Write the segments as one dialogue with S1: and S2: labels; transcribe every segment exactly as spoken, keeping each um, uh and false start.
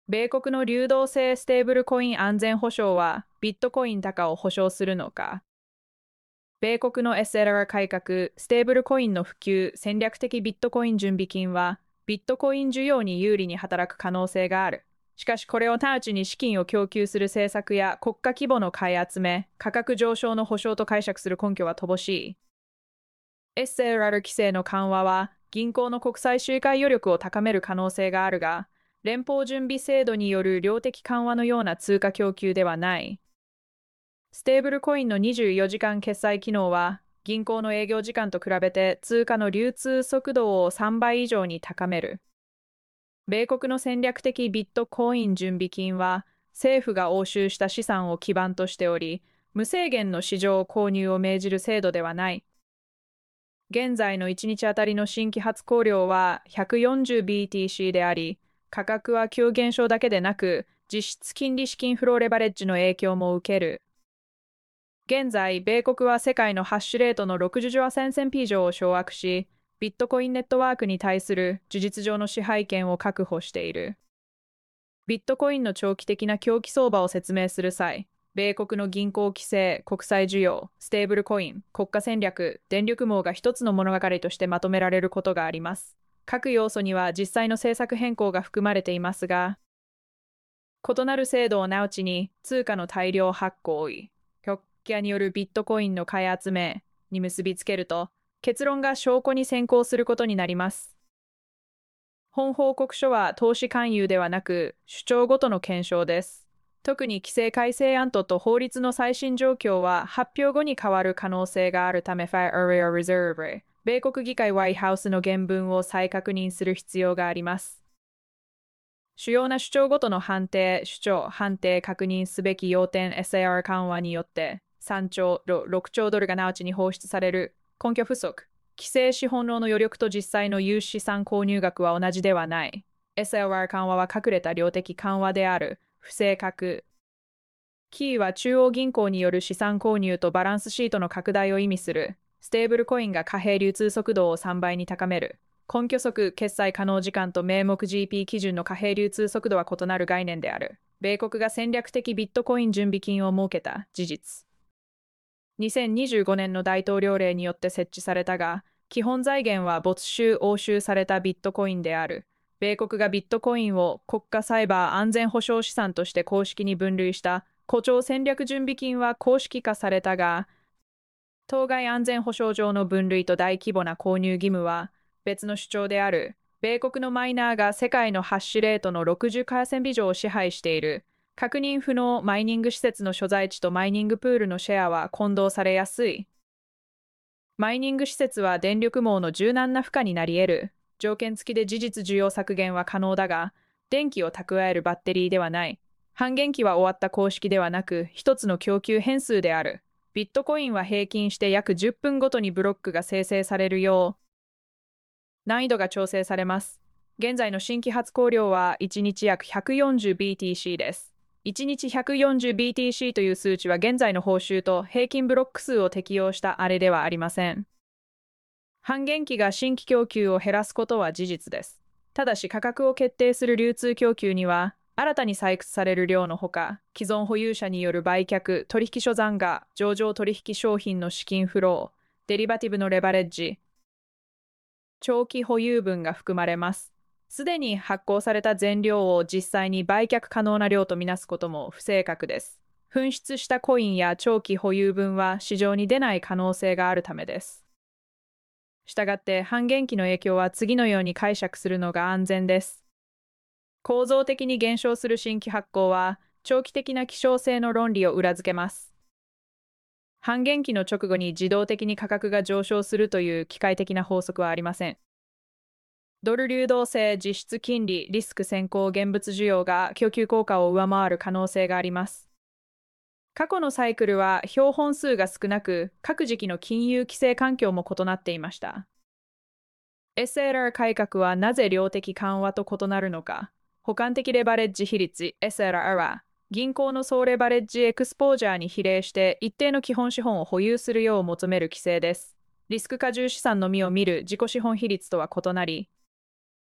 S1: 米国の流動性ステーブルコイン安全保障はビットコイン高を保証するのか。米国の エスエルアール 改革、ステーブルコインの普及、戦略的ビットコイン準備金は、ビットコイン需要に有利に働く可能性がある。しかしこれを直ちに資金を供給する政策や国家規模の買い集め、価格上昇の保証と解釈する根拠は乏しい。エスエルアール 規制の緩和は、銀行の国際周回余力を高める可能性があるが、連邦準備制度による量的緩和のような通貨供給ではない。ステーブルコインのにじゅうよじかん決済機能は、銀行の営業時間と比べて通貨の流通速度をさんばい以上に高める。米国の戦略的ビットコイン準備金は、政府が押収した資産を基盤としており、無制限の市場購入を命じる制度ではない。現在のいちにちあたりの新規発行量は ひゃくよんじゅうビーティーシー であり、価格は急減少だけでなく、実質金利資金フローレバレッジの影響も受ける。現在、米国は世界のハッシュレートの ろくじゅっせんセンピー上を掌握し、ビットコインネットワークに対する事実上の支配権を確保している。ビットコインの長期的な狂気相場を説明する際、米国の銀行規制、国際需要、ステーブルコイン、国家戦略、電力網が一つの物語としてまとめられることがあります。各要素には実際の政策変更が含まれていますが、異なる制度を直ちに通貨の大量発行為、極キャによるビットコインの買い集めに結びつけると、結論が証拠に先行することになります。本報告書は投資勧誘ではなく、主張ごとの検証です。特に規制改正案と法律の最新状況は発表後に変わる可能性があるため、Federal Reserve、米国議会ホワイトハウスの原文を再確認する必要があります。主要な主張ごとの判定、主張、判定確認すべき要点 エスエーアール 緩和によって、さんちょう、ろくちょうドルが直ちに放出される。根拠不足。規制資本論の余力と実際の有資産購入額は同じではない。エスエルアール 緩和は隠れた量的緩和である。不正確。キーは中央銀行による資産購入とバランスシートの拡大を意味する。ステーブルコインが貨幣流通速度をさんばいに高める。根拠則決済可能時間と名目 ジーピー 基準の貨幣流通速度は異なる概念である。米国が戦略的ビットコイン準備金を設けた事実。にせんにじゅうごねんの大統領令によって設置されたが、基本財源は没収・押収されたビットコインである。米国がビットコインを国家サイバー安全保障資産として公式に分類した誇張戦略準備金は公式化されたが、当該安全保障上の分類と大規模な購入義務は別の主張である。米国のマイナーが世界のハッシュレートの ろくじゅっパーセント 以上を支配している。確認不能マイニング施設の所在地とマイニングプールのシェアは混同されやすい。マイニング施設は電力網の柔軟な負荷になり得る。条件付きで事実需要削減は可能だが、電気を蓄えるバッテリーではない。半減期は終わった公式ではなく、一つの供給変数である。ビットコインは平均して約じゅっぷんごとにブロックが生成されるよう、難易度が調整されます。現在の新規発行量はいちにち約 ひゃくよんじゅうビーティーシー です。いちにち ひゃくよんじゅうビーティーシー という数値は現在の報酬と平均ブロック数を適用したあれではありません。半減期が新規供給を減らすことは事実です。ただし価格を決定する流通供給には、新たに採掘される量のほか、既存保有者による売却、取引所残価、上場取引商品の資金フロー、デリバティブのレバレッジ、長期保有分が含まれます。すでに発行された全量を実際に売却可能な量とみなすことも不正確です。紛失したコインや長期保有分は市場に出ない可能性があるためです。したがって半減期の影響は次のように解釈するのが安全です。構造的に減少する新規発行は長期的な希少性の論理を裏付けます。半減期の直後に自動的に価格が上昇するという機械的な法則はありません。ドル流動性、実質金利、リスク先行現物需要が供給効果を上回る可能性があります。過去のサイクルは標本数が少なく、各時期の金融規制環境も異なっていました。エスエルアール 改革はなぜ量的緩和と異なるのか。補完的レバレッジ比率 エスエルアール は、銀行の総レバレッジエクスポージャーに比例して一定の基本資本を保有するよう求める規制です。リスク過重資産のみを見る自己資本比率とは異なり、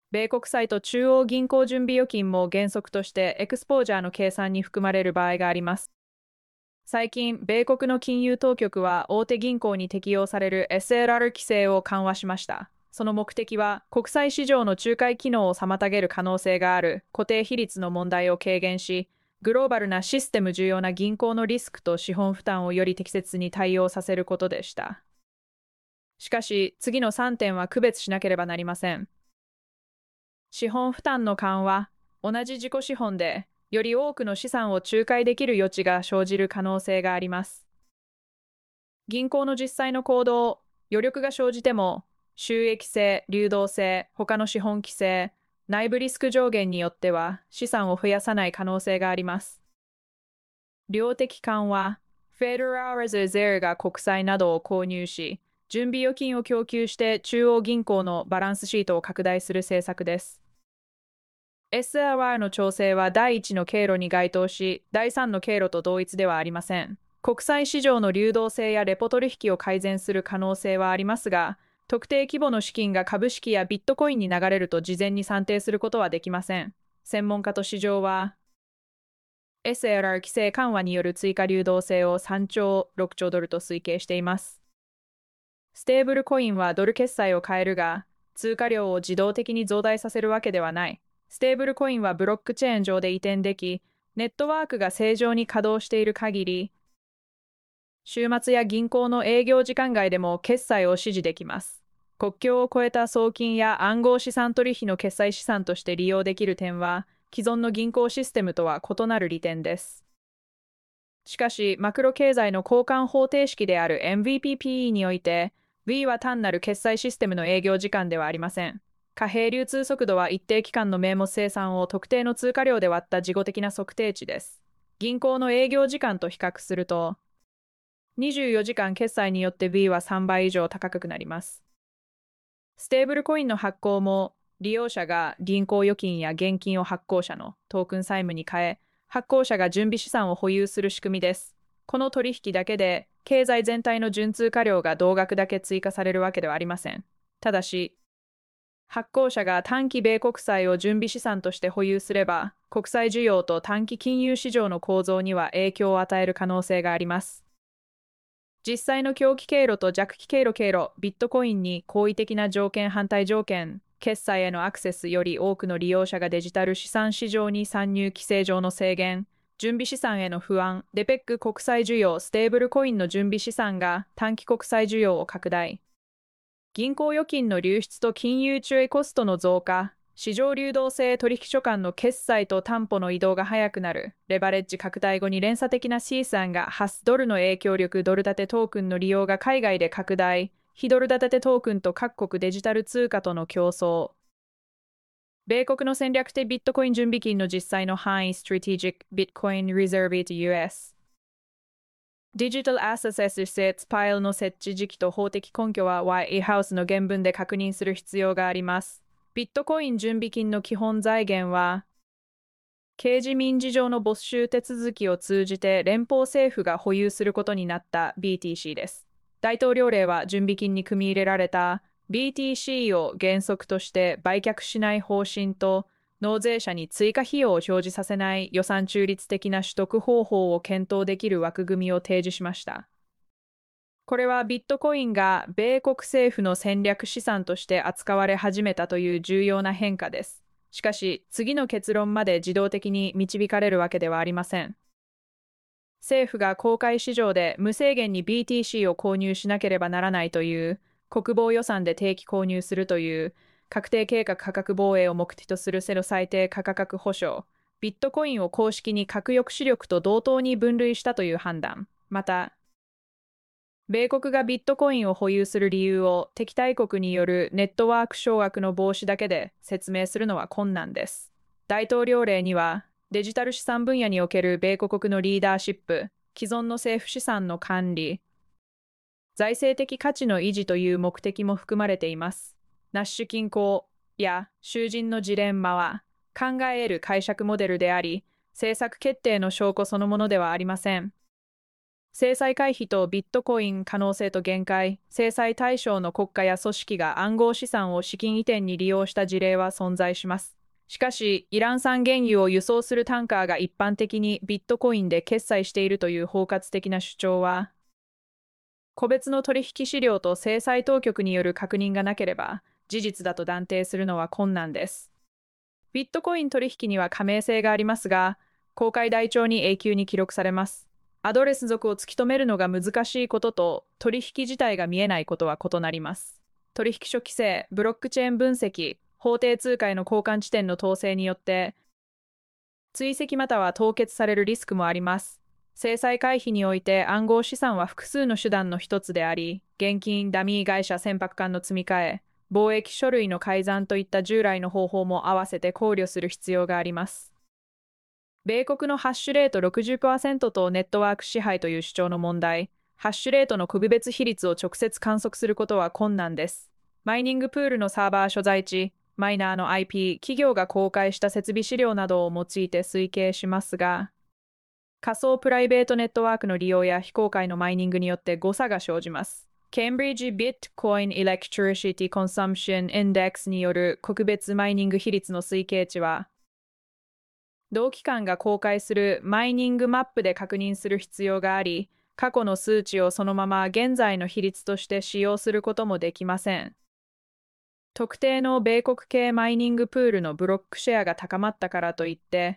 S1: 米国債と中央銀行準備預金も原則としてエクスポージャーの計算に含まれる場合があります。最近、米国の金融当局は大手銀行に適用される エスエルアール 規制を緩和しました。その目的は、国際市場の仲介機能を妨げる可能性がある固定比率の問題を軽減し、グローバルなシステム重要な銀行のリスクと資本負担をより適切に対応させることでした。しかし、次のさんてんは区別しなければなりません。資本負担の緩和、同じ自己資本で、より多くの資産を仲介できる余地が生じる可能性があります。銀行の実際の行動、余力が生じても、収益性、流動性、他の資本規制、内部リスク上限によっては資産を増やさない可能性があります。量的緩和、フェデラル・レザーブが国債などを購入し、準備預金を供給して中央銀行のバランスシートを拡大する政策です。エスエルアール の調整は第一の経路に該当し、第三の経路と同一ではありません。国際市場の流動性やレポ取引を改善する可能性はありますが、特定規模の資金が株式やビットコインに流れると事前に算定することはできません。専門家と市場は、エスエルアール 規制緩和による追加流動性をさんちょうろくちょうドルと推計しています。ステーブルコインはドル決済を変えるが、通貨量を自動的に増大させるわけではない。ステーブルコインはブロックチェーン上で移転でき、ネットワークが正常に稼働している限り、週末や銀行の営業時間外でも決済を指示できます。国境を越えた送金や暗号資産取引の決済資産として利用できる点は、既存の銀行システムとは異なる利点です。しかし、マクロ経済の交換方程式である エムブイピーピーイー において、V は単なる決済システムの営業時間ではありません。貨幣流通速度は一定期間の名目生産を特定の通貨量で割った事後的な測定値です。銀行の営業時間と比較すると、にじゅうよじかん決済によって V はさんばい以上高くなります。ステーブルコインの発行も、利用者が銀行預金や現金を発行者のトークン債務に変え、発行者が準備資産を保有する仕組みです。この取引だけで、経済全体の純通貨量が同額だけ追加されるわけではありません。ただし、発行者が短期米国債を準備資産として保有すれば、国債需要と短期金融市場の構造には影響を与える可能性があります。実際の強気経路と弱気経路経路、ビットコインに好意的な条件反対条件、決済へのアクセスより多くの利用者がデジタル資産市場に参入規制上の制限、準備資産への不安、デペック国際需要、ステーブルコインの準備資産が短期国際需要を拡大。銀行預金の流出と金融注意コストの増加、市場流動性取引所間の決済と担保の移動が早くなる、レバレッジ拡大後に連鎖的な資産が発ドルの影響力ドル建てトークンの利用が海外で拡大、非ドル建てトークンと各国デジタル通貨との競争。米国の戦略的ビットコイン準備金の実際の範囲 Strategic Bitcoin ReserveユーエスDigital Assets Assets Pile の設置時期と法的根拠は ワイティー ハウスの原文で確認する必要があります。ビットコイン準備金の基本財源は、刑事民事上の没収手続きを通じて連邦政府が保有することになった ビーティーシー です。大統領令は準備金に組み入れられた ビーティーシー を原則として売却しない方針と、納税者に追加費用を表示させない予算中立的な取得方法を検討できる枠組みを提示しました。これはビットコインが米国政府の戦略資産として扱われ始めたという重要な変化です。しかし、次の結論まで自動的に導かれるわけではありません。政府が公開市場で無制限に ビーティーシー を購入しなければならないという、国防予算で定期購入するという、確定計画価格防衛を目的とするセロ最低価格保証、ビットコインを公式に核抑止力と同等に分類したという判断、また、米国がビットコインを保有する理由を敵対国によるネットワーク掌握の防止だけで説明するのは困難です。大統領令には、デジタル資産分野における米国のリーダーシップ、既存の政府資産の管理、財政的価値の維持という目的も含まれています。ナッシュ均衡や囚人のジレンマは考え得る解釈モデルであり、政策決定の証拠そのものではありません。 制裁回避とビットコイン可能性と限界、制裁対象の国家や組織が暗号資産を資金移転に利用した事例は存在します。しかし、イラン産原油を輸送するタンカーが一般的にビットコインで決済しているという包括的な主張は、個別の取引資料と制裁当局による確認がなければ、事実だと断定するのは困難です。ビットコイン取引には加盟性がありますが、公開台帳に永久に記録されます。アドレス属を突き止めるのが難しいことと、取引自体が見えないことは異なります。取引所規制、ブロックチェーン分析、法定通貨への交換地点の統制によって、追跡または凍結されるリスクもあります。制裁回避において暗号資産は複数の手段の一つであり、現金、ダミー会社、船舶間の積み替え、貿易書類の改ざんといった従来の方法も合わせて考慮する必要があります。米国のハッシュレート ろくじゅっパーセント とネットワーク支配という主張の問題、ハッシュレートの区別比率を直接観測することは困難です。マイニングプールのサーバー所在地、マイナーの アイピー、企業が公開した設備資料などを用いて推計しますが、仮想プライベートネットワークの利用や非公開のマイニングによって誤差が生じます。ケンブリッジ・ビットコイン・エレクトリシティ・コンサムション・インデックスによる国別マイニング比率の推計値は、同機関が公開するマイニングマップで確認する必要があり、過去の数値をそのまま現在の比率として使用することもできません。特定の米国系マイニングプールのブロックシェアが高まったからといって、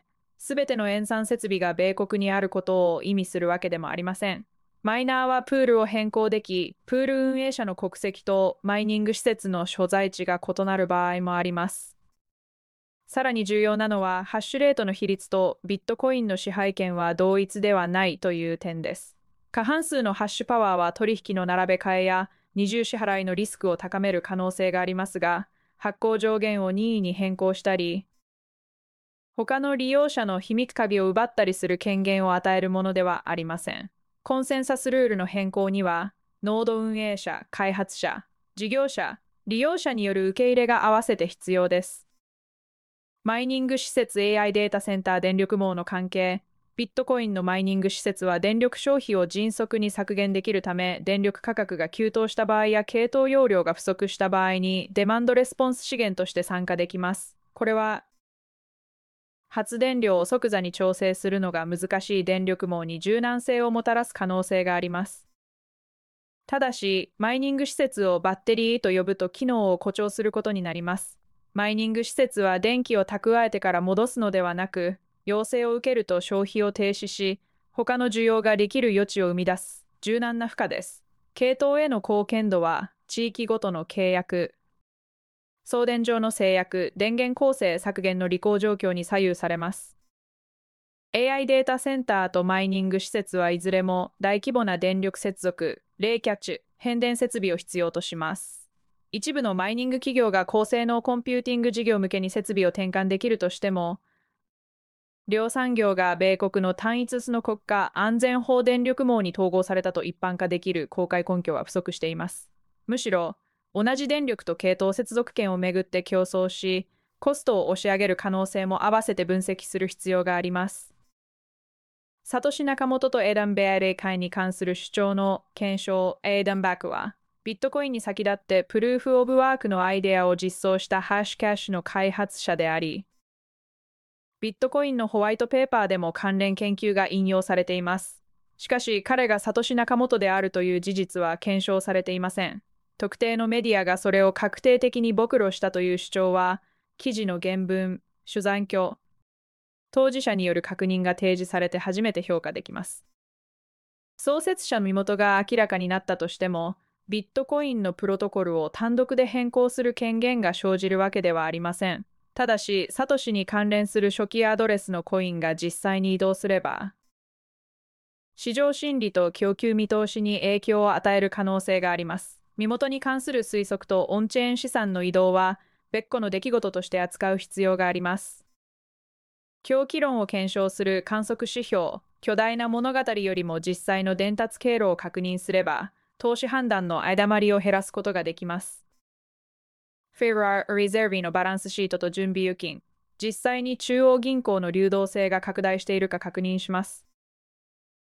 S1: すべての塩酸設備が米国にあることを意味するわけでもありません。マイナーはプールを変更でき、プール運営者の国籍とマイニング施設の所在地が異なる場合もあります。さらに重要なのは、ハッシュレートの比率とビットコインの支配権は同一ではないという点です。過半数のハッシュパワーは取引の並べ替えや二重支払いのリスクを高める可能性がありますが、発行上限を任意に変更したり、他の利用者の秘密鍵を奪ったりする権限を与えるものではありません。コンセンサスルールの変更には、ノード運営者、開発者、事業者、利用者による受け入れが合わせて必要です。マイニング施設 エーアイ データセンター電力網の関係、ビットコインのマイニング施設は電力消費を迅速に削減できるため、電力価格が急騰した場合や系統容量が不足した場合にデマンドレスポンス資源として参加できます。これは発電量を即座に調整するのが難しい電力網に柔軟性をもたらす可能性があります。ただし、マイニング施設をバッテリーと呼ぶと機能を誇張することになります。マイニング施設は電気を蓄えてから戻すのではなく、要請を受けると消費を停止し、他の需要ができる余地を生み出す柔軟な負荷です。系統への貢献度は、地域ごとの契約、送電上の制約、電源構成削減の履行状況に左右されます。エーアイ データセンターとマイニング施設はいずれも大規模な電力接続、冷却、変電設備を必要とします。一部のマイニング企業が高性能コンピューティング事業向けに設備を転換できるとしても、両産業が米国の単一の国家安全法電力網に統合されたと一般化できる公開根拠は不足しています。むしろ、同じ電力と系統接続権をめぐって競争し、コストを押し上げる可能性も合わせて分析する必要があります。サトシ・ナカモトとエダン・ベアレイ会に関する主張の検証、エダン・バックは、ビットコインに先立ってプルーフ・オブ・ワークのアイデアを実装したハッシュキャッシュの開発者であり、ビットコインのホワイトペーパーでも関連研究が引用されています。しかし彼がサトシ・ナカモトであるという事実は検証されていません。特定のメディアがそれを確定的に暴露したという主張は、記事の原文、主残拠、当事者による確認が提示されて初めて評価できます。創設者の身元が明らかになったとしても、ビットコインのプロトコルを単独で変更する権限が生じるわけではありません。ただし、サトシに関連する初期アドレスのコインが実際に移動すれば、市場心理と供給見通しに影響を与える可能性があります。身元に関する推測とオンチェーン資産の移動は別個の出来事として扱う必要があります。狂気論を検証する観測指標、巨大な物語よりも実際の伝達経路を確認すれば、投資判断の誤りを減らすことができます。フェラー・リゼルビのバランスシートと準備預金、実際に中央銀行の流動性が拡大しているか確認します。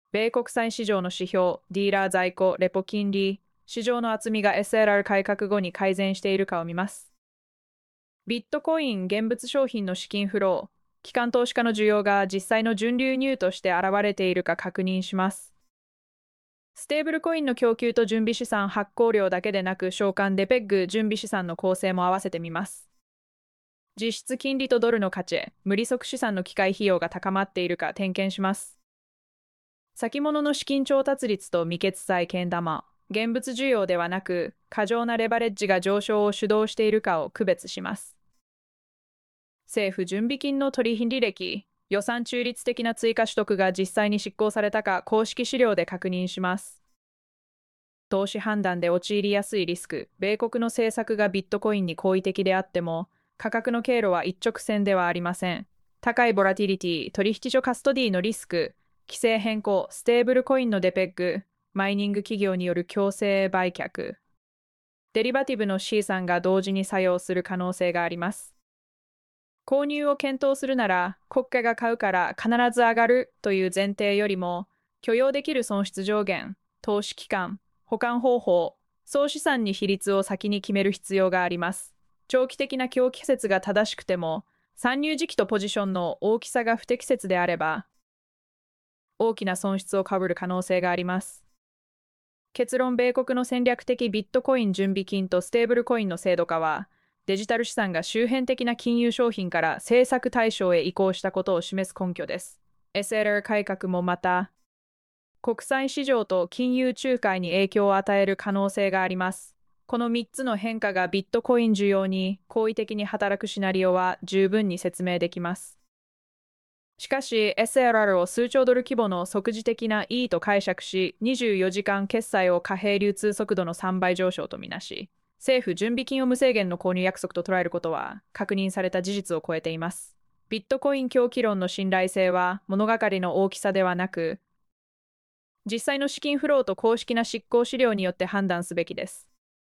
S1: 米国債市場の指標、ディーラー在庫、レポ金利、市場の厚みが エスエルアール 改革後に改善しているかを見ます。ビットコイン現物商品の資金フロー、機関投資家の需要が実際の純流入として現れているか確認します。ステーブルコインの供給と準備資産発行量だけでなく、償還デペッグ準備資産の構成も合わせてみます。実質金利とドルの価値、無利息資産の機会費用が高まっているか点検します。先物の資金調達率と未決済券玉、現物需要ではなく、過剰なレバレッジが上昇を主導しているかを区別します。政府準備金の取引履歴、予算中立的な追加取得が実際に執行されたか公式資料で確認します。投資判断で陥りやすいリスク、米国の政策がビットコインに好意的であっても、価格の経路は一直線ではありません。高いボラティリティ、取引所カストディのリスク、規制変更、ステーブルコインのデペッグ、マイニング企業による強制売却、デリバティブの資産が同時に作用する可能性があります。購入を検討するなら、国家が買うから必ず上がるという前提よりも、許容できる損失上限、投資期間、保管方法、総資産に比率を先に決める必要があります。長期的な供給説が正しくても、参入時期とポジションの大きさが不適切であれば、大きな損失をかぶる可能性があります。結論、米国の戦略的ビットコイン準備金とステーブルコインの制度化は、デジタル資産が周辺的な金融商品から政策対象へ移行したことを示す根拠です。エスエルアール 改革もまた、国際市場と金融仲介に影響を与える可能性があります。このみっつの変化がビットコイン需要に好意的に働くシナリオは十分に説明できます。しかし、エスエルアール を数兆ドル規模の即時的な E と解釈し、にじゅうよじかん決済を貨幣流通速度のさんばい上昇とみなし、政府準備金を無制限の購入約束と捉えることは、確認された事実を超えています。ビットコイン狂気論の信頼性は、物語の大きさではなく、実際の資金フローと公式な執行資料によって判断すべきです。